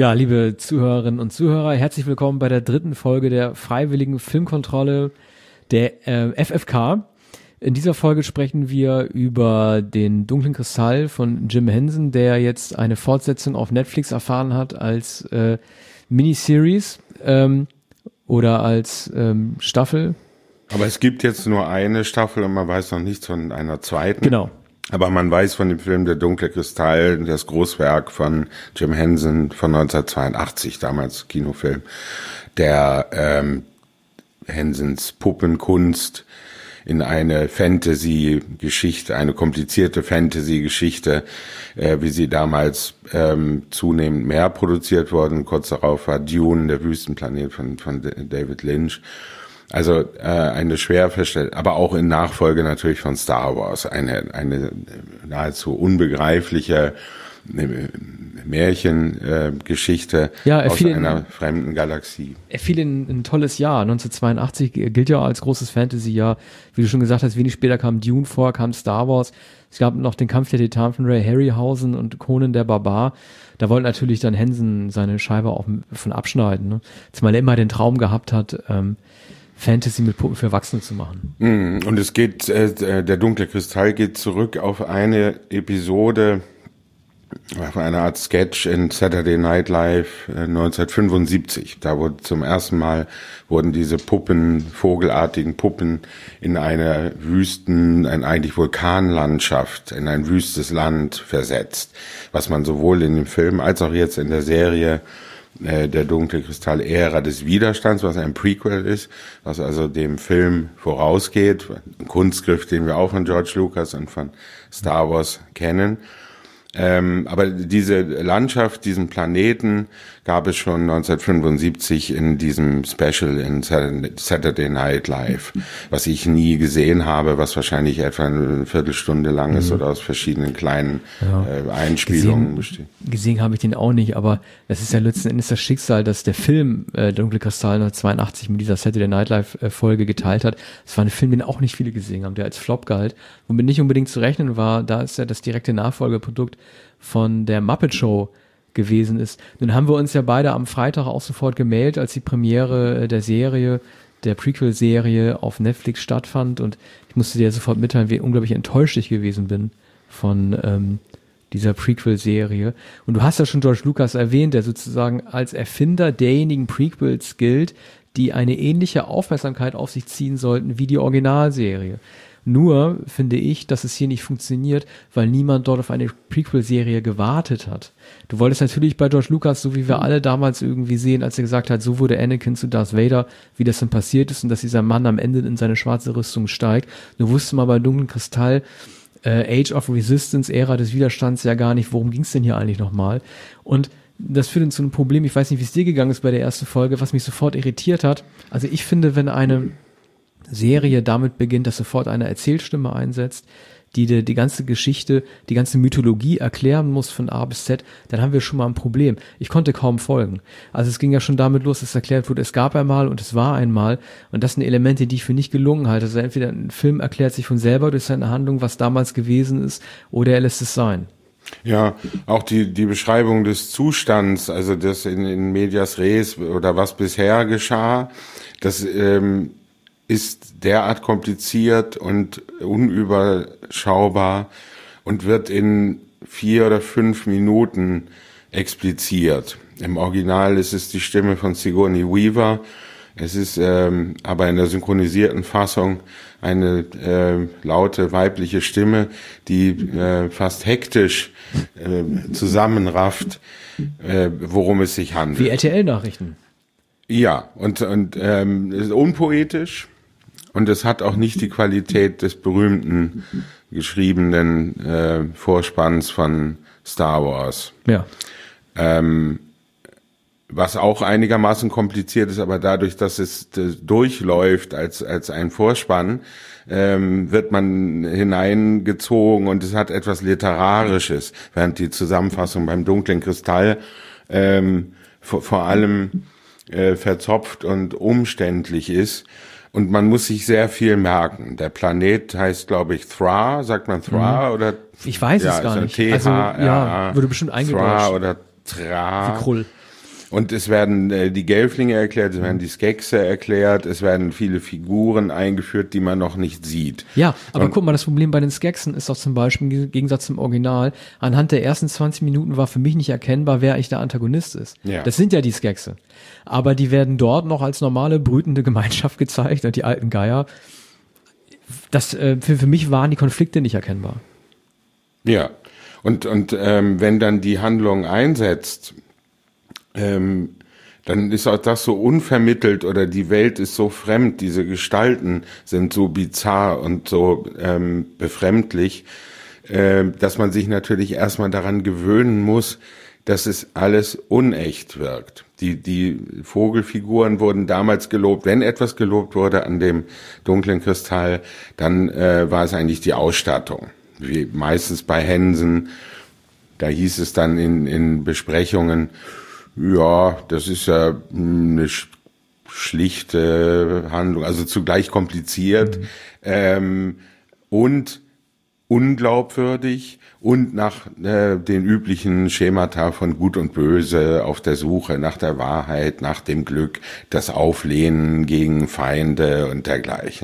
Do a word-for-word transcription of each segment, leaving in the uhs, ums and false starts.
Ja, liebe Zuhörerinnen und Zuhörer, herzlich willkommen bei der dritten Folge der Freiwilligen Filmkontrolle der äh, F F K. In dieser Folge sprechen wir über den Dunklen Kristall von Jim Henson, der jetzt eine Fortsetzung auf Netflix erfahren hat als äh, Miniseries ähm, oder als ähm, Staffel. Aber es gibt jetzt nur eine Staffel und man weiß noch nichts von einer zweiten. Genau. Aber man weiß von dem Film Der Dunkle Kristall, das Großwerk von Jim Henson von neunzehnhundertzweiundachtzig, damals Kinofilm, der ähm, Hensons Puppenkunst in eine Fantasy-Geschichte, eine komplizierte Fantasy-Geschichte, äh, wie sie damals ähm, zunehmend mehr produziert wurden. Kurz darauf war Dune, der Wüstenplanet von, von David Lynch. Also äh, eine schwer verstellte, aber auch in Nachfolge natürlich von Star Wars, eine eine nahezu unbegreifliche Märchengeschichte äh, ja, aus einer in, fremden Galaxie. Er fiel in ein tolles Jahr. neunzehnhundertzweiundachtzig gilt ja als großes Fantasy-Jahr. Wie du schon gesagt hast, wenig später kam Dune vor, kam Star Wars. Es gab noch den Kampf der Titanen von Ray Harryhausen und Conan der Barbar. Da wollte natürlich dann Henson seine Scheibe auch von abschneiden, ne? Zumal er immer den Traum gehabt hat, ähm, Fantasy mit Puppen für Erwachsene zu machen. Und es geht, äh, der Dunkle Kristall geht zurück auf eine Episode, auf eine Art Sketch in Saturday Night Live äh, neunzehnhundertfünfundsiebzig. Da wurde zum ersten Mal wurden diese Puppen, vogelartigen Puppen, in eine Wüsten, ein eigentlich Vulkanlandschaft, in ein wüstes Land versetzt, was man sowohl in dem Film als auch jetzt in der Serie Der Dunkle Kristall Ära des Widerstands, was ein Prequel ist, was also dem Film vorausgeht, ein Kunstgriff, den wir auch von George Lucas und von Star Wars kennen. Ähm, aber diese Landschaft, diesen Planeten gab es schon neunzehnhundertfünfundsiebzig in diesem Special in Saturday Night Live, was ich nie gesehen habe, was wahrscheinlich etwa eine Viertelstunde lang ist, mhm. oder aus verschiedenen kleinen ja. äh, Einspielungen besteht. Gesehen, gesehen habe ich den auch nicht, aber das ist ja letzten Endes das Schicksal, dass der Film äh, Dunkle Kristall neunzehnhundertzweiundachtzig mit dieser Saturday Night Live äh, Folge geteilt hat. Das war ein Film, den auch nicht viele gesehen haben, der als Flop galt, womit nicht unbedingt zu rechnen war. Da ist ja das direkte Nachfolgeprodukt von der Muppet Show gewesen ist. Nun haben wir uns ja beide am Freitag auch sofort gemeldet, als die Premiere der Serie, der Prequel-Serie auf Netflix stattfand, und ich musste dir sofort mitteilen, wie unglaublich enttäuscht ich gewesen bin von ähm, dieser Prequel-Serie. Und du hast ja schon George Lucas erwähnt, der sozusagen als Erfinder derjenigen Prequels gilt, die eine ähnliche Aufmerksamkeit auf sich ziehen sollten wie die Originalserie. Nur finde ich, dass es hier nicht funktioniert, weil niemand dort auf eine Prequel-Serie gewartet hat. Du wolltest natürlich bei George Lucas, so wie wir alle damals irgendwie sehen, als er gesagt hat, so wurde Anakin zu Darth Vader, wie das dann passiert ist und dass dieser Mann am Ende in seine schwarze Rüstung steigt. Du wusstest mal bei Dunklen Kristall, äh, Age of Resistance, Ära des Widerstands, ja gar nicht, worum ging es denn hier eigentlich nochmal? Und das führt uns zu einem Problem, ich weiß nicht, wie es dir gegangen ist bei der ersten Folge, was mich sofort irritiert hat. Also ich finde, wenn eine Serie damit beginnt, dass sofort eine Erzählstimme einsetzt, die die, die ganze Geschichte, die ganze Mythologie erklären muss von A bis Z, dann haben wir schon mal ein Problem. Ich konnte kaum folgen. Also es ging ja schon damit los, dass erklärt wurde, es gab einmal und es war einmal, und das sind Elemente, die ich für nicht gelungen halte. Also entweder ein Film erklärt sich von selber durch seine Handlung, was damals gewesen ist, oder er lässt es sein. Ja, auch die die Beschreibung des Zustands, also das in, in medias res oder was bisher geschah, das ähm, ist derart kompliziert und unüberschaubar und wird in vier oder fünf Minuten expliziert. Im Original ist es die Stimme von Sigourney Weaver. Es ist ähm, aber in der synchronisierten Fassung eine äh, laute weibliche Stimme, die äh, fast hektisch äh, zusammenrafft, äh, worum es sich handelt. Wie R T L-Nachrichten. Ja, und, und ähm, ist unpoetisch. Und es hat auch nicht die Qualität des berühmten geschriebenen äh, Vorspanns von Star Wars. Ja. Ähm, was auch einigermaßen kompliziert ist, aber dadurch, dass es äh, durchläuft als als ein Vorspann, ähm, wird man hineingezogen und es hat etwas Literarisches, während die Zusammenfassung beim Dunklen Kristall ähm, vor, vor allem äh, verzopft und umständlich ist. Und man muss sich sehr viel merken. Der Planet heißt, glaube ich, Thra. Sagt man Thra mhm. oder? Ich weiß ja, es gar nicht. T H R A, also, ja, würde bestimmt eingedeutscht. Thra oder Tra. Wie Krull. Und es werden äh, die Gelflinge erklärt, es werden die Skexe erklärt, es werden viele Figuren eingeführt, die man noch nicht sieht. Ja, aber Und, guck mal, das Problem bei den Skeksen ist doch zum Beispiel im Gegensatz zum Original, anhand der ersten zwanzig Minuten war für mich nicht erkennbar, wer eigentlich der Antagonist ist. Ja. Das sind ja die Skexe. Aber die werden dort noch als normale brütende Gemeinschaft gezeigt und die alten Geier. Das, äh, für, für mich waren die Konflikte nicht erkennbar. Ja, und, und ähm, wenn dann die Handlung einsetzt, ähm, dann ist auch das so unvermittelt oder die Welt ist so fremd, diese Gestalten sind so bizarr und so ähm, befremdlich, äh, dass man sich natürlich erstmal daran gewöhnen muss, dass es alles unecht wirkt. Die, die Vogelfiguren wurden damals gelobt. Wenn etwas gelobt wurde an dem dunklen Kristall, dann äh, war es eigentlich die Ausstattung. Wie meistens bei Hensen, da hieß es dann in, in Besprechungen, ja, das ist ja eine schlichte Handlung, also zugleich kompliziert mhm. ähm, und unglaubwürdig und nach äh, den üblichen Schemata von Gut und Böse auf der Suche nach der Wahrheit, nach dem Glück, das Auflehnen gegen Feinde und dergleichen.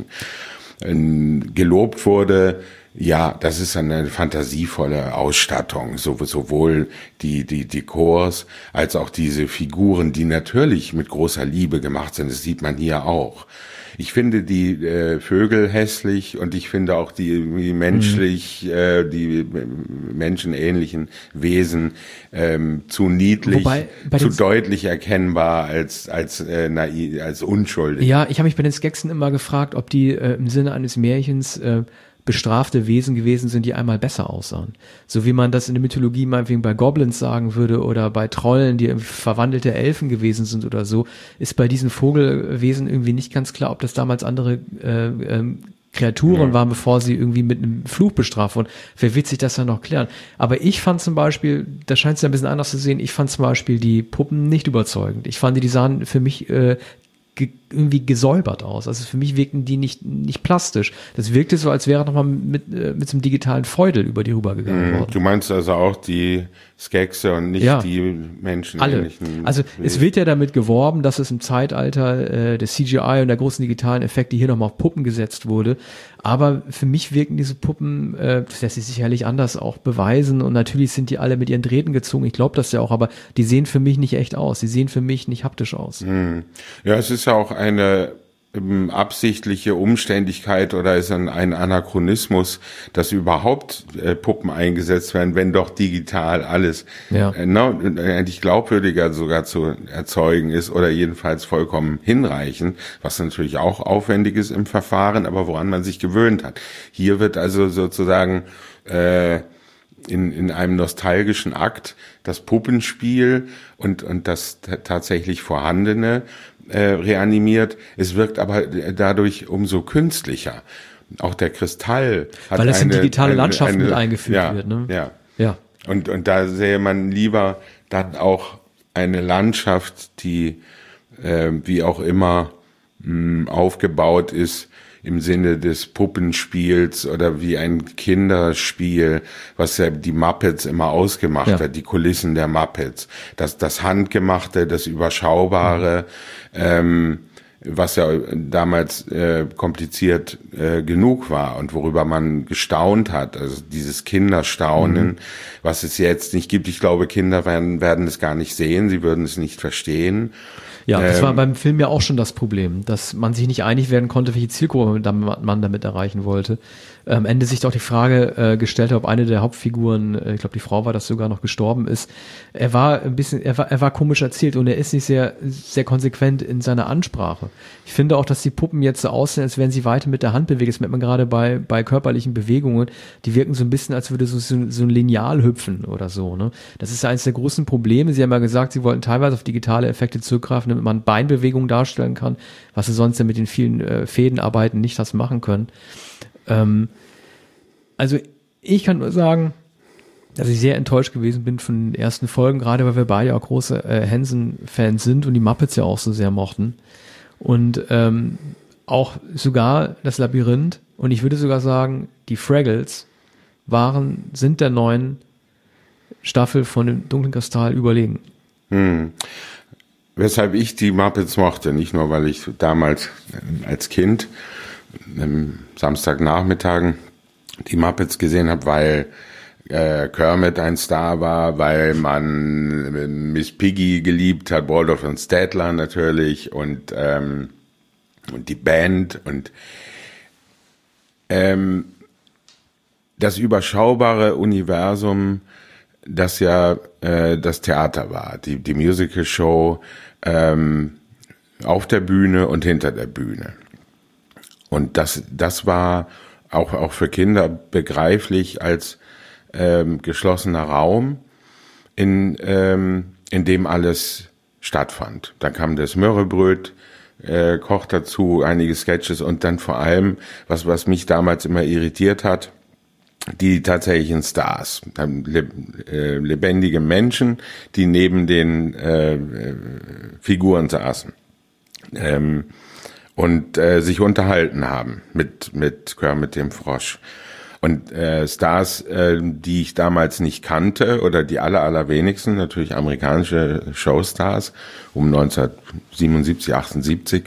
Ähm, gelobt wurde, ja, das ist eine fantasievolle Ausstattung, so, sowohl die, die Dekors als auch diese Figuren, die natürlich mit großer Liebe gemacht sind. Das sieht man hier auch. Ich finde die äh, Vögel hässlich und ich finde auch die, die menschlich, mhm. äh, die menschenähnlichen Wesen ähm, zu niedlich, Wobei, zu deutlich erkennbar als als äh, naiv, als unschuldig. Ja, ich habe mich bei den Skeksen immer gefragt, ob die äh, im Sinne eines Märchens äh, bestrafte Wesen gewesen sind, die einmal besser aussahen. So wie man das in der Mythologie meinetwegen bei Goblins sagen würde oder bei Trollen, die verwandelte Elfen gewesen sind oder so, ist bei diesen Vogelwesen irgendwie nicht ganz klar, ob das damals andere äh, ähm, Kreaturen ja. waren, bevor sie irgendwie mit einem Fluch bestraft wurden. Wer wird sich das dann noch klären? Aber ich fand zum Beispiel, da scheint es ja ein bisschen anders zu sehen, ich fand zum Beispiel die Puppen nicht überzeugend. Ich fand, die sahen für mich äh, ge- irgendwie gesäubert aus. Also für mich wirkten die nicht nicht plastisch. Das wirkte so, als wäre nochmal mit, äh, mit so einem digitalen Feudel über die rübergegangen mm, worden. Du meinst also auch die Skexe und nicht ja. die Menschen. Alle. Also es wird ja damit geworben, dass es im Zeitalter äh, des C G I und der großen digitalen Effekte hier nochmal auf Puppen gesetzt wurde. Aber für mich wirken diese Puppen, äh, das lässt sich sicherlich anders auch beweisen und natürlich sind die alle mit ihren Drähten gezogen. Ich glaube das ja auch, aber die sehen für mich nicht echt aus. Die sehen für mich nicht haptisch aus. Mm. Ja, es ist ja auch eine ähm, absichtliche Umständlichkeit oder ist ein, ein Anachronismus, dass überhaupt äh, Puppen eingesetzt werden, wenn doch digital alles ja. äh, no, eigentlich glaubwürdiger sogar zu erzeugen ist oder jedenfalls vollkommen hinreichend, was natürlich auch aufwendig ist im Verfahren, aber woran man sich gewöhnt hat. Hier wird also sozusagen äh, in, in einem nostalgischen Akt das Puppenspiel und, und das t- tatsächlich Vorhandene äh, reanimiert. Es wirkt aber dadurch umso künstlicher. Auch der Kristall hat Weil es in eine, digitale eine, Landschaften eine, mit eingeführt ja, wird. Ne? Ja. ja. Und, und da sähe man lieber dann auch eine Landschaft, die äh, wie auch immer mh, aufgebaut ist, im Sinne des Puppenspiels oder wie ein Kinderspiel, was ja die Muppets immer ausgemacht ja. hat, die Kulissen der Muppets. Das, das Handgemachte, das Überschaubare, mhm. ähm, was ja damals äh, kompliziert äh, genug war und worüber man gestaunt hat. Also dieses Kinderstaunen, mhm. was es jetzt nicht gibt. Ich glaube, Kinder werden, werden es gar nicht sehen, sie würden es nicht verstehen. Ja, das ähm, war beim Film ja auch schon das Problem, dass man sich nicht einig werden konnte, welche Zielgruppe man damit erreichen wollte. Am Ende sich doch die Frage äh, gestellt hat, ob eine der Hauptfiguren, äh, ich glaube die Frau war das sogar, noch gestorben ist. Er war ein bisschen, er war, er war komisch erzählt und er ist nicht sehr, sehr konsequent in seiner Ansprache. Ich finde auch, dass die Puppen jetzt so aussehen, als wären sie weiter mit der Hand bewegt. Das merkt man gerade bei, bei körperlichen Bewegungen. Die wirken so ein bisschen, als würde so, so, so ein Lineal hüpfen oder so. Ne? Das ist eines der großen Probleme. Sie haben ja gesagt, sie wollten teilweise auf digitale Effekte zurückgreifen, damit man Beinbewegungen darstellen kann, was sie sonst ja mit den vielen äh, Fädenarbeiten nicht das machen können. Ähm, also ich kann nur sagen, dass ich sehr enttäuscht gewesen bin von den ersten Folgen, gerade weil wir beide auch große äh, Henson-Fans sind und die Muppets ja auch so sehr mochten. Und ähm, auch sogar das Labyrinth und ich würde sogar sagen, die Fraggles waren, sind der neuen Staffel von dem Dunklen Kristall überlegen. Hm. weshalb ich die Muppets mochte, nicht nur, weil ich damals als Kind am Samstagnachmittagen die Muppets gesehen habe, weil äh, Kermit ein Star war, weil man Miss Piggy geliebt hat, Waldorf und Statler natürlich und, ähm, und die Band und ähm, das überschaubare Universum, das ja äh, das Theater war, die, die Musical-Show ähm, auf der Bühne und hinter der Bühne. Und das, das war auch, auch für Kinder begreiflich als ähm, geschlossener Raum, in, ähm, in dem alles stattfand. Dann kam das Mörrebröt, äh, Koch dazu, einige Sketches und dann vor allem, was, was mich damals immer irritiert hat, die tatsächlichen Stars, lebendige Menschen, die neben den äh, Figuren saßen ähm, und äh, sich unterhalten haben mit mit Kermit dem Frosch. Und äh, Stars, äh, die ich damals nicht kannte oder die aller allerwenigsten, natürlich amerikanische Showstars um neunzehnhundertsiebenundsiebzig, achtundsiebzig.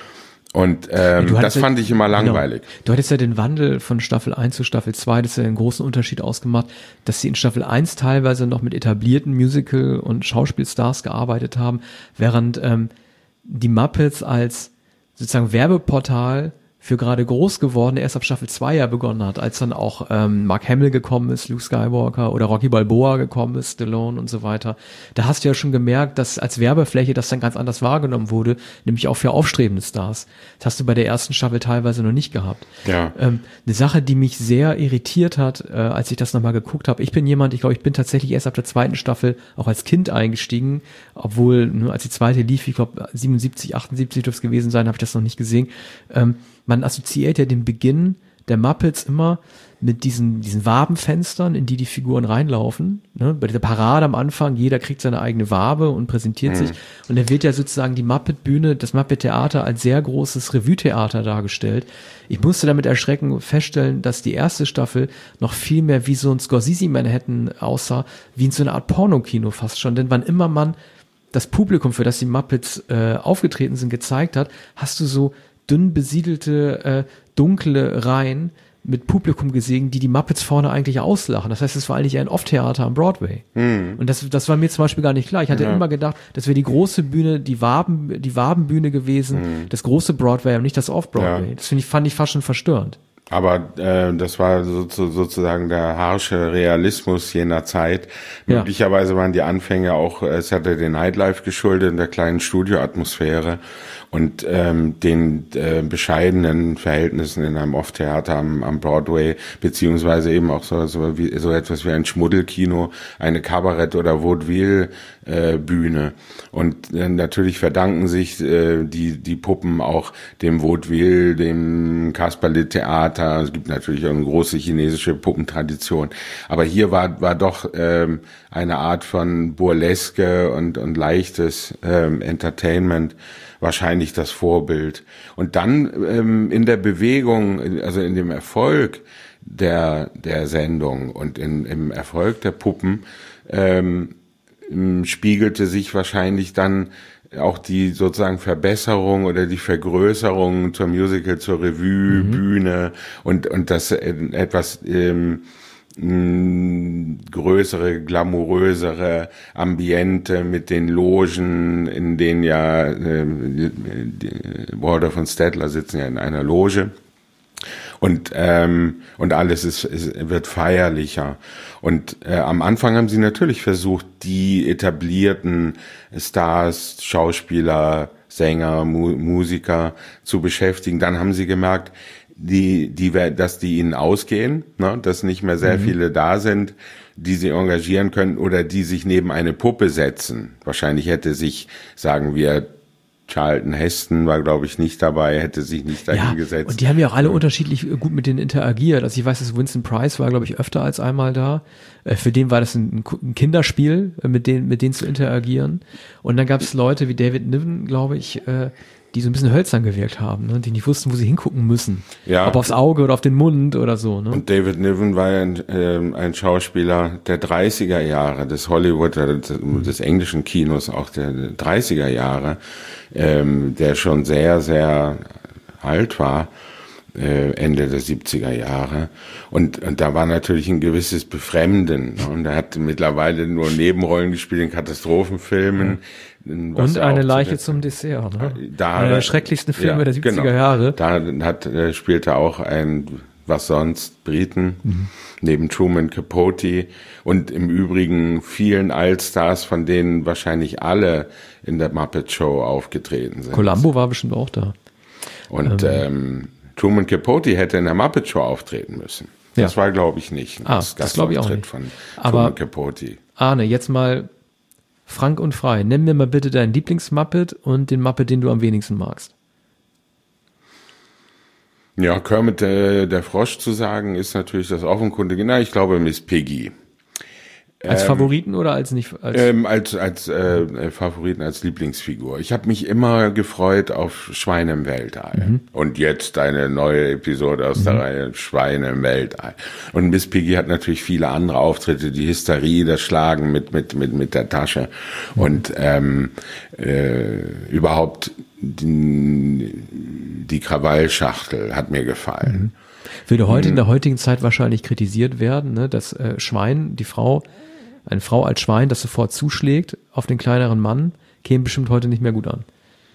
Und ähm, ja, das fand ja, ich immer langweilig. Genau. Du hattest ja den Wandel von Staffel eins zu Staffel zwei, das ist ja einen großen Unterschied ausgemacht, dass sie in Staffel eins teilweise noch mit etablierten Musical- und Schauspielstars gearbeitet haben, während ähm, die Muppets als sozusagen Werbeportal für gerade groß geworden erst ab Staffel zwei ja begonnen hat, als dann auch ähm, Mark Hamill gekommen ist, Luke Skywalker oder Rocky Balboa gekommen ist, Stallone und so weiter. Da hast du ja schon gemerkt, dass als Werbefläche das dann ganz anders wahrgenommen wurde, nämlich auch für aufstrebende Stars. Das hast du bei der ersten Staffel teilweise noch nicht gehabt. Ja. Ähm, eine Sache, die mich sehr irritiert hat, äh, als ich das nochmal geguckt habe. Ich bin jemand, ich glaube, ich bin tatsächlich erst ab der zweiten Staffel auch als Kind eingestiegen, obwohl, ne, als die zweite lief, ich glaube siebenundsiebzig, achtundsiebzig dürfte es gewesen sein, habe ich das noch nicht gesehen. Ähm, Man assoziiert ja den Beginn der Muppets immer mit diesen, diesen Wabenfenstern, in die die Figuren reinlaufen. Ne? Bei dieser Parade am Anfang, jeder kriegt seine eigene Wabe und präsentiert mhm. sich. Und da wird ja sozusagen die Muppet-Bühne, das Muppet-Theater als sehr großes Revue-Theater dargestellt. Ich musste damit erschrecken feststellen, dass die erste Staffel noch viel mehr wie so ein Scorsese-Manhattan aussah, wie in so einer Art Pornokino fast schon. Denn wann immer man das Publikum, für das die Muppets äh, aufgetreten sind, gezeigt hat, hast du so dünn besiedelte, äh, dunkle Reihen mit Publikum gesehen, die die Muppets vorne eigentlich auslachen. Das heißt, es war eigentlich ein Off-Theater am Broadway. Mhm. Und das, das war mir zum Beispiel gar nicht klar. Ich hatte ja. immer gedacht, das wäre die große Bühne, die Waben, die Wabenbühne gewesen, mhm. das große Broadway und nicht das Off-Broadway. Ja. Das finde ich, fand ich fast schon verstörend. Aber äh, das war so, so, sozusagen der harsche Realismus jener Zeit. Ja. Möglicherweise waren die Anfänge auch äh, Saturday Night Live geschuldet in der kleinen Studioatmosphäre und ähm, den äh, bescheidenen Verhältnissen in einem Off-Theater am, am Broadway, beziehungsweise eben auch so, so, wie, so etwas wie ein Schmuddelkino, eine Kabarett- oder Vaudeville-Bühne. Und äh, natürlich verdanken sich äh, die, die Puppen auch dem Vaudeville, dem Kasperle-Theater. Es gibt natürlich auch eine große chinesische Puppentradition. Aber hier war, war doch ähm, eine Art von Burleske und, und leichtes ähm, Entertainment wahrscheinlich das Vorbild. Und dann ähm, in der Bewegung, also in dem Erfolg der der Sendung und in, im Erfolg der Puppen ähm, spiegelte sich wahrscheinlich dann auch die sozusagen Verbesserung oder die Vergrößerung zur Musical, zur Revue, mhm. Bühne und und das etwas ähm, größere, glamourösere Ambiente mit den Logen, in denen ja äh, Waldorf und Statler sitzen ja in einer Loge und ähm, und alles ist, ist wird feierlicher und äh, am Anfang haben sie natürlich versucht, die etablierten Stars, Schauspieler, Sänger, Mu- Musiker zu beschäftigen. Dann haben sie gemerkt, die, die, dass die ihnen ausgehen, ne, dass nicht mehr sehr mhm. viele da sind, die sie engagieren können oder die sich neben eine Puppe setzen. Wahrscheinlich hätte sich, sagen wir, Charlton Heston war, glaube ich, nicht dabei, hätte sich nicht dahin ja, gesetzt. Und die haben ja auch alle ja. unterschiedlich gut mit denen interagiert. Also ich weiß, dass Winston Price war, glaube ich, öfter als einmal da. Für den war das ein, ein Kinderspiel, mit denen, mit denen zu interagieren. Und dann gab es Leute wie David Niven, glaube ich, die so ein bisschen hölzern gewirkt haben, ne? Die nicht wussten, wo sie hingucken müssen. Ja. Ob aufs Auge oder auf den Mund oder so. Ne? Und David Niven war ja ein, äh, ein Schauspieler der dreißiger Jahre, des Hollywood, des, des englischen Kinos, auch der dreißiger Jahre, ähm, der schon sehr, sehr alt war, äh, Ende der siebziger Jahre. Und, und da war natürlich ein gewisses Befremden. Ne? Und er hat mittlerweile nur Nebenrollen gespielt in Katastrophenfilmen. Und eine Leiche zum Dessert. Ne? Da, Einer der schrecklichsten Filme ja, der siebziger genau. Jahre. Da hat, äh, spielte auch ein, was sonst, Briten, mhm. neben Truman Capote und im Übrigen vielen Allstars, von denen wahrscheinlich alle in der Muppet Show aufgetreten sind. Columbo war bestimmt auch da. Und ähm, ähm, Truman Capote hätte in der Muppet Show auftreten müssen. Das ja. war, glaube ich, nicht. Ah, das, das glaube ich auch nicht. Von Aber Truman Capote. Arne, jetzt mal frank und frei. Nenn mir mal bitte deinen Lieblings-Muppet und den Muppet, den du am wenigsten magst. Ja, Kermit der, der Frosch zu sagen, ist natürlich das offenkundige. Na, ich glaube Miss Piggy. Als ähm, Favoriten oder als nicht? Als, ähm, als als äh, Favoriten, als Lieblingsfigur. Ich habe mich immer gefreut auf Schweine im Weltall. Mhm. Und jetzt eine neue Episode aus mhm. der Reihe Schweine im Weltall. Und Miss Piggy hat natürlich viele andere Auftritte, die Hysterie, das Schlagen mit mit mit mit der Tasche mhm. und ähm, äh, überhaupt die, die Krawallschachtel hat mir gefallen. Mhm. Würde heute mhm. in der heutigen Zeit wahrscheinlich kritisiert werden, ne, dass äh, Schwein, die Frau Eine Frau als Schwein, das sofort zuschlägt auf den kleineren Mann, käme bestimmt heute nicht mehr gut an.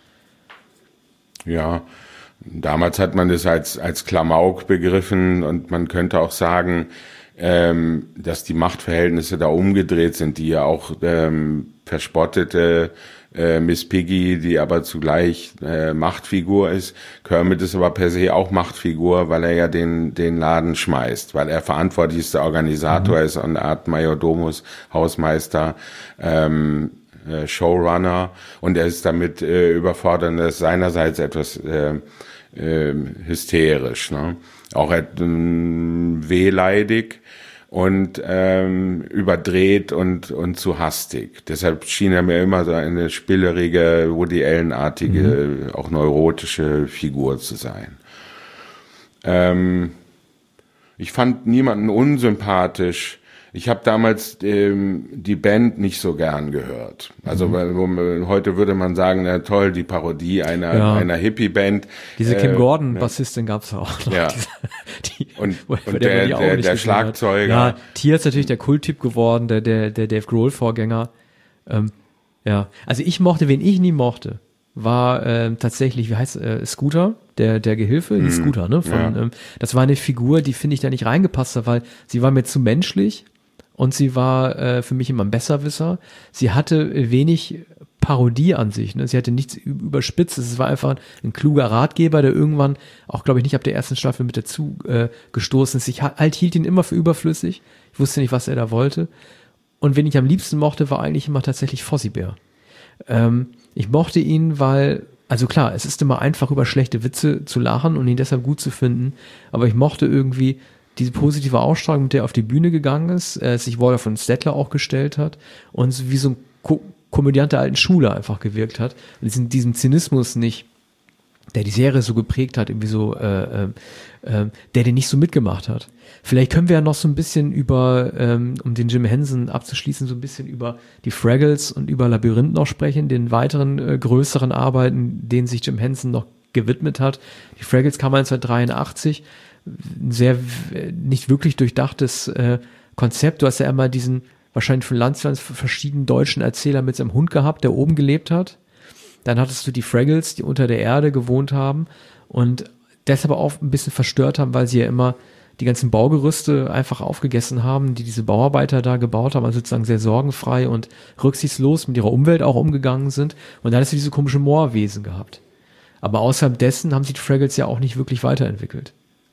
Ja, damals hat man das als, als Klamauk begriffen und man könnte auch sagen, ähm, dass die Machtverhältnisse da umgedreht sind, die ja auch ähm, verspottete äh, Miss Piggy, die aber zugleich äh, Machtfigur ist. Kermit ist aber per se auch Machtfigur, weil er ja den den Laden schmeißt, weil er verantwortlichster Organisator mhm. ist, eine Art Majordomus, Hausmeister, ähm, äh, Showrunner, und er ist damit äh, überfordert, das ist seinerseits etwas äh, äh, hysterisch, ne? Auch äh, wehleidig und ähm, überdreht und und zu hastig. Deshalb schien er mir immer so eine spillerige, Woody Allen-artige, mhm. auch neurotische Figur zu sein. Ähm, ich fand niemanden unsympathisch. Ich habe damals ähm, die Band nicht so gern gehört. Also mhm. wo man, heute würde man sagen, na toll, die Parodie einer ja. einer Hippie-Band. Diese Kim äh, Gordon-Bassistin gab's auch noch. Ja. Diese, die, und und der, der, der, der Schlagzeuger. Ja, Tier ist natürlich der Kulttyp geworden, der der der Dave Grohl-Vorgänger. Ähm, ja, also ich mochte, wen ich nie mochte, war ähm, tatsächlich, wie heißt äh, Scooter, der der Gehilfe, die mm, Scooter, ne? Von, ja. ähm, das war eine Figur, die finde ich da nicht reingepasst hat, weil sie war mir zu menschlich. Und sie war äh, für mich immer ein Besserwisser. Sie hatte wenig Parodie an sich. Ne? Sie hatte nichts überspitzt. Es war einfach ein kluger Ratgeber, der irgendwann, auch glaube ich nicht ab der ersten Staffel mit dazu äh, gestoßen ist. Ich halt hielt ihn immer für überflüssig. Ich wusste nicht, was er da wollte. Und wen ich am liebsten mochte, war eigentlich immer tatsächlich Fozzie Bear. Ähm, ich mochte ihn, weil, also klar, es ist immer einfach, über schlechte Witze zu lachen und ihn deshalb gut zu finden. Aber ich mochte irgendwie diese positive Ausstrahlung, mit der er auf die Bühne gegangen ist, äh, sich Waldorf von Stettler auch gestellt hat und wie so ein Ko- Komödiant der alten Schule einfach gewirkt hat. Und diesen, diesen Zynismus nicht, der die Serie so geprägt hat, irgendwie so, äh, äh, äh, der den nicht so mitgemacht hat. Vielleicht können wir ja noch so ein bisschen über, ähm, um den Jim Henson abzuschließen, so ein bisschen über die Fraggles und über Labyrinth noch sprechen, den weiteren äh, größeren Arbeiten, denen sich Jim Henson noch gewidmet hat. Die Fraggles kam neunzehnhundertdreiundachtzig, ein sehr nicht wirklich durchdachtes äh, Konzept. Du hast ja immer diesen wahrscheinlich von Landslands verschiedenen deutschen Erzähler mit seinem Hund gehabt, der oben gelebt hat. Dann hattest du die Fraggles, die unter der Erde gewohnt haben und deshalb auch ein bisschen verstört haben, weil sie ja immer die ganzen Baugerüste einfach aufgegessen haben, die diese Bauarbeiter da gebaut haben, also sozusagen sehr sorgenfrei und rücksichtslos mit ihrer Umwelt auch umgegangen sind. Und dann hast du diese komischen Moorwesen gehabt. Aber außerhalb dessen haben sich die Fraggles ja auch nicht wirklich weiterentwickelt.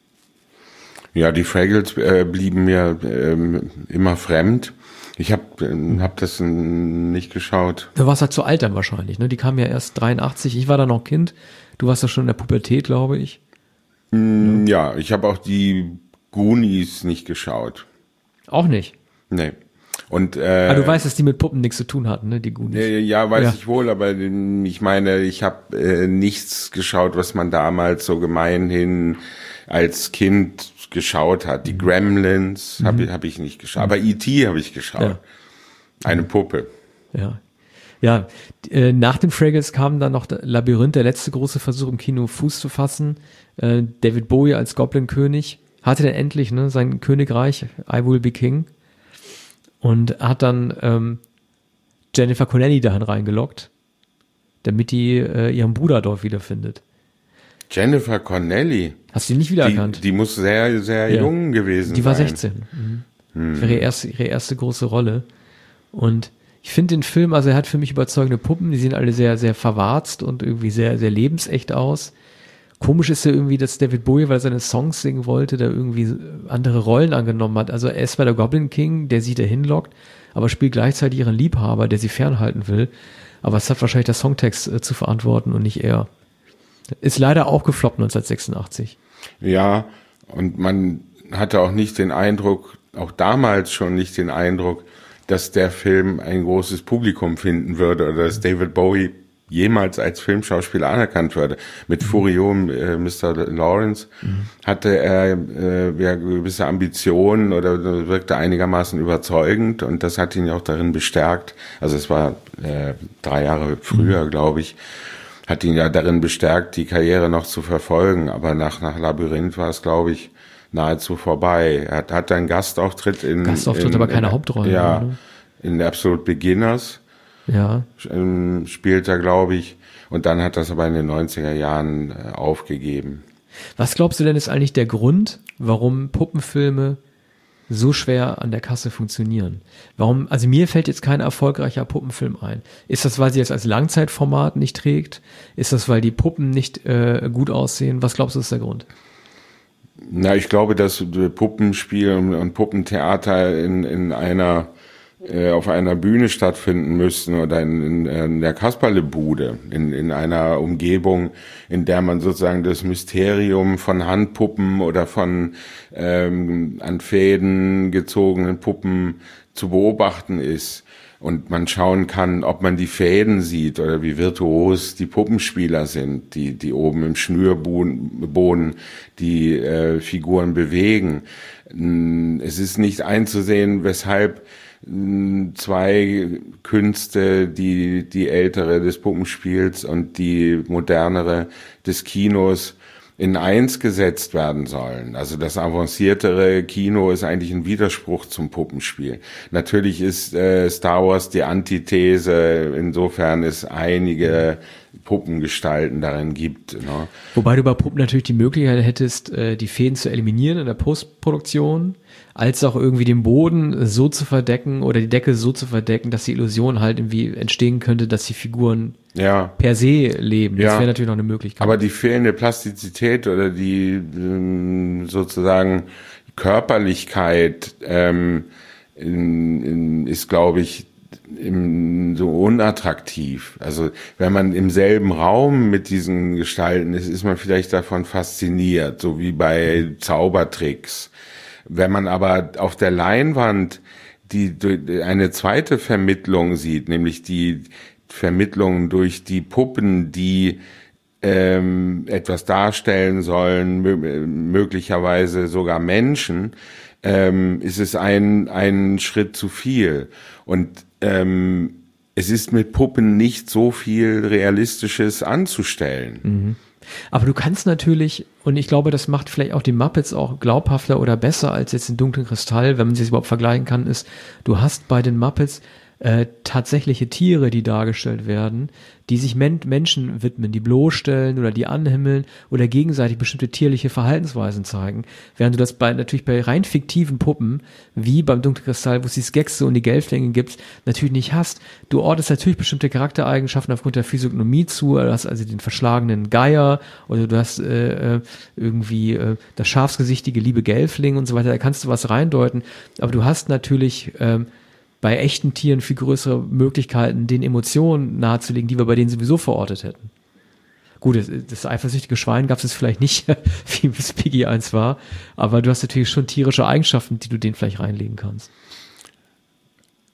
Ja, die Fraggles äh, blieben mir ähm, immer fremd. Ich habe äh, hab das äh, nicht geschaut. Du warst halt zu alt dann wahrscheinlich, ne? Die kamen ja erst dreiundachtzig. Ich war da noch Kind. Du warst ja schon in der Pubertät, glaube ich. Mm, ja, ich habe auch die Goonies nicht geschaut. Auch nicht? Nee. Und, äh, ah, du weißt, dass die mit Puppen nichts zu tun hatten, ne, die Goonies. Äh, ja, weiß ja. ich wohl, aber ich meine, ich habe äh, nichts geschaut, was man damals so gemeinhin als Kind geschaut hat. Die Gremlins mhm. habe hab ich nicht geschaut, aber E T habe ich geschaut. Ja. Eine Puppe. Ja. Ja, äh, nach den Fraggles kam dann noch Labyrinth, der letzte große Versuch im Kino Fuß zu fassen. Äh, David Bowie als Goblin-König hatte dann endlich ne, sein Königreich, I Will Be King, und hat dann ähm, Jennifer Connelly dahin reingelockt, damit die äh, ihren Bruder dort wiederfindet. Jennifer Connelly? Hast du die nicht wiedererkannt? Die, die muss sehr, sehr ja. jung gewesen sein. Die war sechzehn. Mhm. Hm. Das war ihre erste, ihre erste große Rolle. Und ich finde den Film, also er hat für mich überzeugende Puppen, die sehen alle sehr, sehr verwarzt und irgendwie sehr, sehr lebensecht aus. Komisch ist ja irgendwie, dass David Bowie, weil er seine Songs singen wollte, da irgendwie andere Rollen angenommen hat. Also er ist bei der Goblin King, der sie da hinlockt, aber spielt gleichzeitig ihren Liebhaber, der sie fernhalten will. Aber es hat wahrscheinlich der Songtext äh, zu verantworten und nicht er. Ist leider auch gefloppt neunzehnhundertsechsundachtzig. Ja, und man hatte auch nicht den Eindruck, auch damals schon nicht den Eindruck, dass der Film ein großes Publikum finden würde oder dass David Bowie jemals als Filmschauspieler anerkannt würde. Mit Furion, äh, Mister Lawrence, mhm. hatte er äh, ja, gewisse Ambitionen oder wirkte einigermaßen überzeugend und das hat ihn auch darin bestärkt. Also es war äh, drei Jahre früher, mhm. glaube ich, hat ihn ja darin bestärkt, die Karriere noch zu verfolgen. Aber nach, nach Labyrinth war es, glaube ich, nahezu vorbei. Er hat, hat einen Gastauftritt in... Gastauftritt, in, aber keine in, Hauptrolle. Ja, oder? In Absolute Beginners. Ja. Ähm, spielt er, glaube ich. Und dann hat das aber in den neunziger Jahren äh, aufgegeben. Was glaubst du denn ist eigentlich der Grund, warum Puppenfilme so schwer an der Kasse funktionieren? Warum, also mir fällt jetzt kein erfolgreicher Puppenfilm ein. Ist das, weil sie es als Langzeitformat nicht trägt? Ist das, weil die Puppen nicht äh, gut aussehen? Was glaubst du, ist der Grund? Na, ich glaube, dass Puppenspiel und Puppentheater in, in einer auf einer Bühne stattfinden müssten oder in, in der Kasperlebude, in, in einer Umgebung, in der man sozusagen das Mysterium von Handpuppen oder von ähm, an Fäden gezogenen Puppen zu beobachten ist und man schauen kann, ob man die Fäden sieht oder wie virtuos die Puppenspieler sind, die die oben im Schnürboden die äh, Figuren bewegen. Es ist nicht einzusehen, weshalb zwei Künste, die die ältere des Puppenspiels und die modernere des Kinos in eins gesetzt werden sollen. Also das avanciertere Kino ist eigentlich ein Widerspruch zum Puppenspiel. Natürlich ist äh, Star Wars die Antithese, insofern es einige Puppengestalten darin gibt. Ne? Wobei du bei Puppen natürlich die Möglichkeit hättest, äh, die Fäden zu eliminieren in der Postproduktion, als auch irgendwie den Boden so zu verdecken oder die Decke so zu verdecken, dass die Illusion halt irgendwie entstehen könnte, dass die Figuren ja. per se leben. Das ja. wäre natürlich noch eine Möglichkeit. Aber die fehlende Plastizität oder die ähm, sozusagen Körperlichkeit ähm, in, in, ist, glaube ich, im, so unattraktiv. Also wenn man im selben Raum mit diesen Gestalten ist, ist man vielleicht davon fasziniert, so wie bei Zaubertricks. Wenn man aber auf der Leinwand die, die eine zweite Vermittlung sieht, nämlich die Vermittlung durch die Puppen, die ähm, etwas darstellen sollen, mö- möglicherweise sogar Menschen, ähm, ist es ein, ein Schritt zu viel. Und ähm, es ist mit Puppen nicht so viel Realistisches anzustellen. Mhm. Aber du kannst natürlich, und ich glaube, das macht vielleicht auch die Muppets auch glaubhafter oder besser als jetzt den dunklen Kristall, wenn man sie überhaupt vergleichen kann, ist, du hast bei den Muppets äh, tatsächliche Tiere, die dargestellt werden, die sich Men- Menschen widmen, die bloßstellen oder die anhimmeln oder gegenseitig bestimmte tierliche Verhaltensweisen zeigen. Während du das bei natürlich bei rein fiktiven Puppen, wie beim dunklen Kristall, wo es die Skexe und die Gelflinge gibt, natürlich nicht hast. Du ordnest natürlich bestimmte Charaktereigenschaften aufgrund der Physiognomie zu, du hast also den verschlagenen Geier oder du hast äh, irgendwie äh, das schafsgesichtige liebe Gelfling und so weiter, da kannst du was reindeuten, aber du hast natürlich ähm, bei echten Tieren viel größere Möglichkeiten, den Emotionen nahezulegen, die wir bei denen sowieso verortet hätten. Gut, das, das eifersüchtige Schwein gab es vielleicht nicht, wie es Piggy eins war, aber du hast natürlich schon tierische Eigenschaften, die du denen vielleicht reinlegen kannst.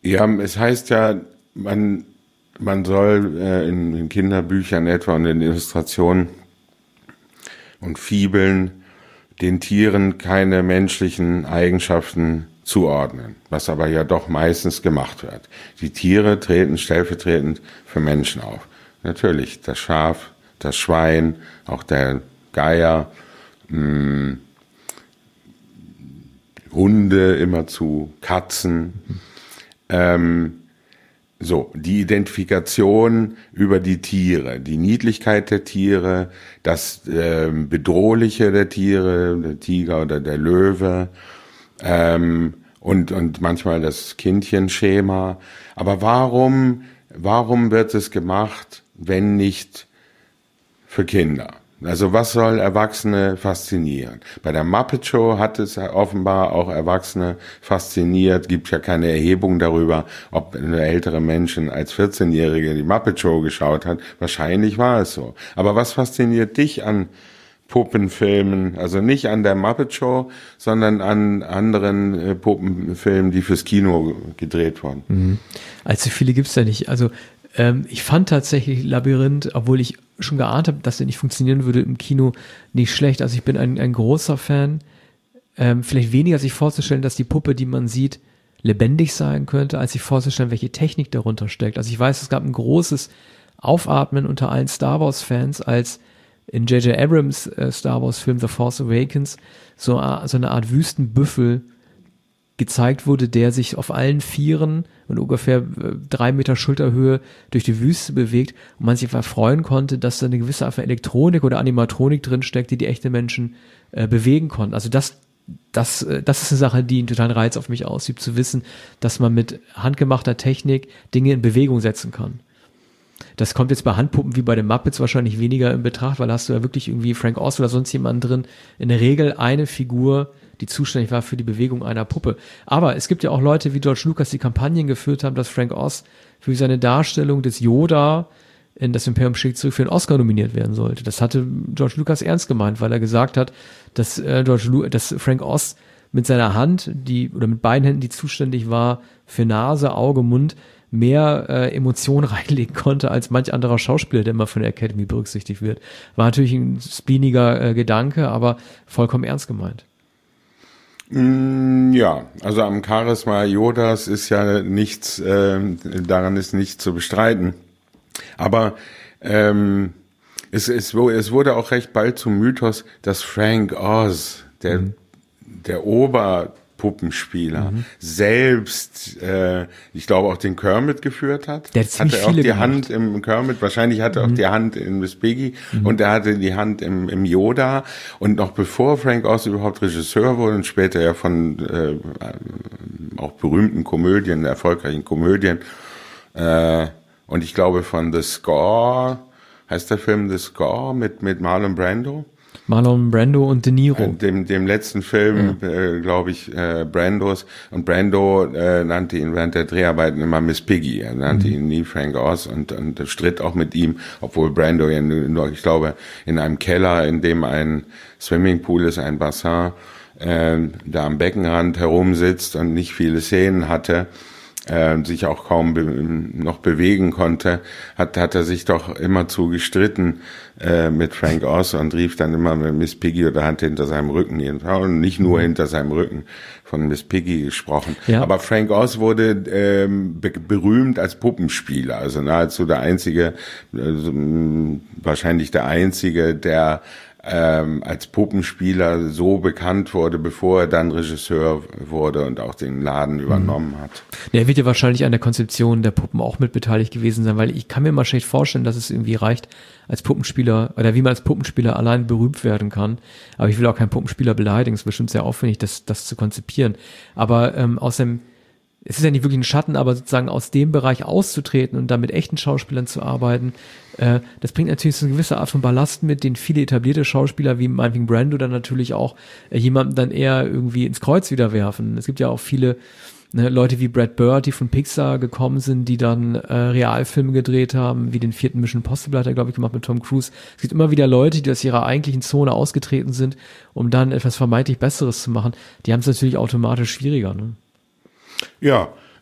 Ja, es heißt ja, man, man soll äh, in, in Kinderbüchern etwa und in Illustrationen und Fibeln den Tieren keine menschlichen Eigenschaften zuordnen, was aber ja doch meistens gemacht wird. Die Tiere treten stellvertretend für Menschen auf. Natürlich, das Schaf, das Schwein, auch der Geier, mh, Hunde immerzu, Katzen. Ähm, so, die Identifikation über die Tiere, die Niedlichkeit der Tiere, das äh, Bedrohliche der Tiere, der Tiger oder der Löwe, ähm, und, und manchmal das Kindchenschema. Aber warum, warum wird es gemacht, wenn nicht für Kinder? Also was soll Erwachsene faszinieren? Bei der Muppet Show hat es offenbar auch Erwachsene fasziniert. Gibt ja keine Erhebung darüber, ob eine ältere Menschen als vierzehnjährige die Muppet Show geschaut hat. Wahrscheinlich war es so. Aber was fasziniert dich an Puppenfilmen? Also nicht an der Muppet Show, sondern an anderen äh, Puppenfilmen, die fürs Kino gedreht wurden. Mhm. Allzu viele gibt's ja nicht. Also ähm, ich fand tatsächlich Labyrinth, obwohl ich schon geahnt habe, dass der nicht funktionieren würde im Kino, nicht schlecht. Also ich bin ein, ein großer Fan. Ähm, vielleicht weniger sich vorzustellen, dass die Puppe, die man sieht, lebendig sein könnte, als sich vorzustellen, welche Technik darunter steckt. Also ich weiß, es gab ein großes Aufatmen unter allen Star Wars Fans, als in J J Abrams äh, Star Wars Film The Force Awakens so, so eine Art Wüstenbüffel gezeigt wurde, der sich auf allen Vieren und ungefähr drei Meter Schulterhöhe durch die Wüste bewegt und man sich einfach freuen konnte, dass da eine gewisse Art von Elektronik oder Animatronik drinsteckt, die die echte Menschen äh, bewegen konnten. Also das, das, äh, das ist eine Sache, die einen totalen Reiz auf mich ausübt, zu wissen, dass man mit handgemachter Technik Dinge in Bewegung setzen kann. Das kommt jetzt bei Handpuppen wie bei den Muppets wahrscheinlich weniger in Betracht, weil da hast du ja wirklich irgendwie Frank Oz oder sonst jemanden drin, in der Regel eine Figur, die zuständig war für die Bewegung einer Puppe. Aber es gibt ja auch Leute wie George Lucas, die Kampagnen geführt haben, dass Frank Oz für seine Darstellung des Yoda in Das Imperium schlägt zurück für einen Oscar nominiert werden sollte. Das hatte George Lucas ernst gemeint, weil er gesagt hat, dass, äh, George Lu- dass Frank Oz mit seiner Hand, die oder mit beiden Händen, die zuständig war für Nase, Auge, Mund, mehr äh, Emotionen reinlegen konnte als manch anderer Schauspieler, der immer von der Academy berücksichtigt wird. War natürlich ein spleeniger äh, Gedanke, aber vollkommen ernst gemeint. Ja, also am Charisma Yodas ist ja nichts, äh, daran ist nichts zu bestreiten. Aber ähm, es, es, es wurde auch recht bald zum Mythos, dass Frank Oz, der, mhm. der Oberpuppenspieler, mhm. selbst, äh, ich glaube auch den Kermit geführt hat. Der hat hatte auch die gemacht. Hand im Kermit, wahrscheinlich hatte er mhm. auch die Hand in Miss Piggy mhm. und er hatte die Hand im, im Yoda. Und noch bevor Frank Oz überhaupt Regisseur wurde und später ja von äh, auch berühmten Komödien, erfolgreichen Komödien, äh, und ich glaube von The Score, heißt der Film The Score mit, mit Marlon Brando? Marlon Brando und De Niro. Äh, dem, dem letzten Film, ja. äh, glaube ich, äh, Brandos. Und Brando äh, nannte ihn während der Dreharbeiten immer Miss Piggy. Er nannte mhm. ihn nie Frank Oz und, und stritt auch mit ihm, obwohl Brando ja nur, ich glaube, in einem Keller, in dem ein Swimmingpool ist, ein Bassin, äh, da am Beckenrand herumsitzt und nicht viele Szenen hatte, äh, sich auch kaum be- noch bewegen konnte, hat, hat er sich doch immer zu gestritten äh, mit Frank Oz und rief dann immer mit Miss Piggy oder hat hinter seinem Rücken und nicht nur hinter seinem Rücken von Miss Piggy gesprochen. Ja. Aber Frank Oz wurde ähm, be- berühmt als Puppenspieler, also nahezu der einzige, äh, wahrscheinlich der einzige, der ähm, als Puppenspieler so bekannt wurde, bevor er dann Regisseur wurde und auch den Laden übernommen mhm. hat. Ja, er wird ja wahrscheinlich an der Konzeption der Puppen auch mit beteiligt gewesen sein, weil ich kann mir mal schlecht vorstellen, dass es irgendwie reicht, als Puppenspieler, oder wie man als Puppenspieler allein berühmt werden kann. Aber ich will auch keinen Puppenspieler beleidigen, es ist bestimmt sehr aufwendig, das, das zu konzipieren. Aber ähm, aus dem es ist ja nicht wirklich ein Schatten, aber sozusagen aus dem Bereich auszutreten und da mit echten Schauspielern zu arbeiten, äh, das bringt natürlich so eine gewisse Art von Ballast mit, den viele etablierte Schauspieler wie Marlon Brando dann natürlich auch äh, jemanden dann eher irgendwie ins Kreuz wieder werfen. Es gibt ja auch viele ne, Leute wie Brad Bird, die von Pixar gekommen sind, die dann äh, Realfilme gedreht haben, wie den vierten Mission Impossible hat er, glaube ich, gemacht mit Tom Cruise. Es gibt immer wieder Leute, die aus ihrer eigentlichen Zone ausgetreten sind, um dann etwas vermeintlich Besseres zu machen. Die haben es natürlich automatisch schwieriger, ne? Ja,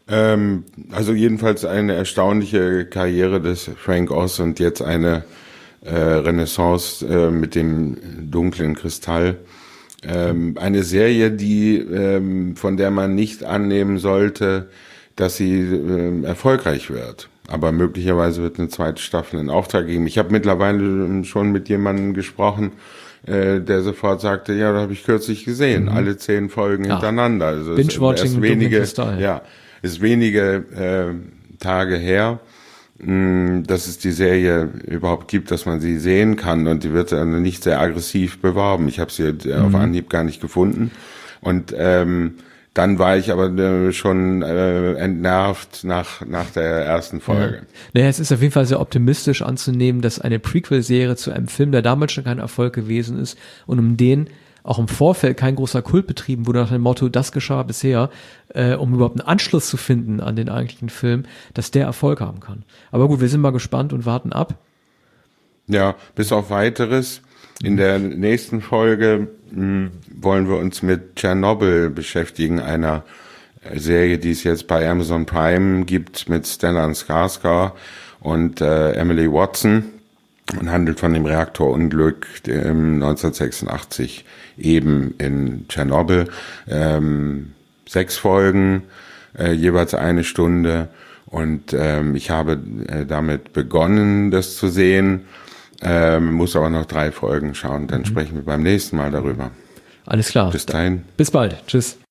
Ähm, also jedenfalls eine erstaunliche Karriere des Frank Oz und jetzt eine äh, Renaissance äh, mit dem dunklen Kristall. Ähm, eine Serie, die ähm, von der man nicht annehmen sollte, dass sie äh, erfolgreich wird. Aber möglicherweise wird eine zweite Staffel in Auftrag geben. Ich habe mittlerweile schon mit jemandem gesprochen, äh, der sofort sagte, ja, da habe ich kürzlich gesehen, mhm. alle zehn Folgen ja. hintereinander. Also Binge-Watching ist wenige, ja, ist wenige äh, Tage her, mh, dass es die Serie überhaupt gibt, dass man sie sehen kann. Und die wird dann nicht sehr aggressiv beworben. Ich habe sie äh, mhm. auf Anhieb gar nicht gefunden. Und ähm, dann war ich aber äh, schon äh, entnervt nach nach der ersten Folge. Ja. Naja, es ist auf jeden Fall sehr optimistisch anzunehmen, dass eine Prequel-Serie zu einem Film, der damals schon kein Erfolg gewesen ist und um den auch im Vorfeld kein großer Kult betrieben wurde nach dem Motto, das geschah bisher, äh, um überhaupt einen Anschluss zu finden an den eigentlichen Film, dass der Erfolg haben kann. Aber gut, wir sind mal gespannt und warten ab. Ja, bis auf Weiteres. In der nächsten Folge mh, wollen wir uns mit Tschernobyl beschäftigen, einer Serie, die es jetzt bei Amazon Prime gibt mit Stellan Skarsgård und äh, Emily Watson und handelt von dem Reaktorunglück im neunzehnhundertsechsundachtzig eben in Tschernobyl. Ähm, sechs Folgen, äh, jeweils eine Stunde und ähm, ich habe äh, damit begonnen, das zu sehen. Ähm, muss aber noch drei Folgen schauen, dann mhm. sprechen wir beim nächsten Mal darüber. Alles klar. Bis dahin. Bis bald. Tschüss.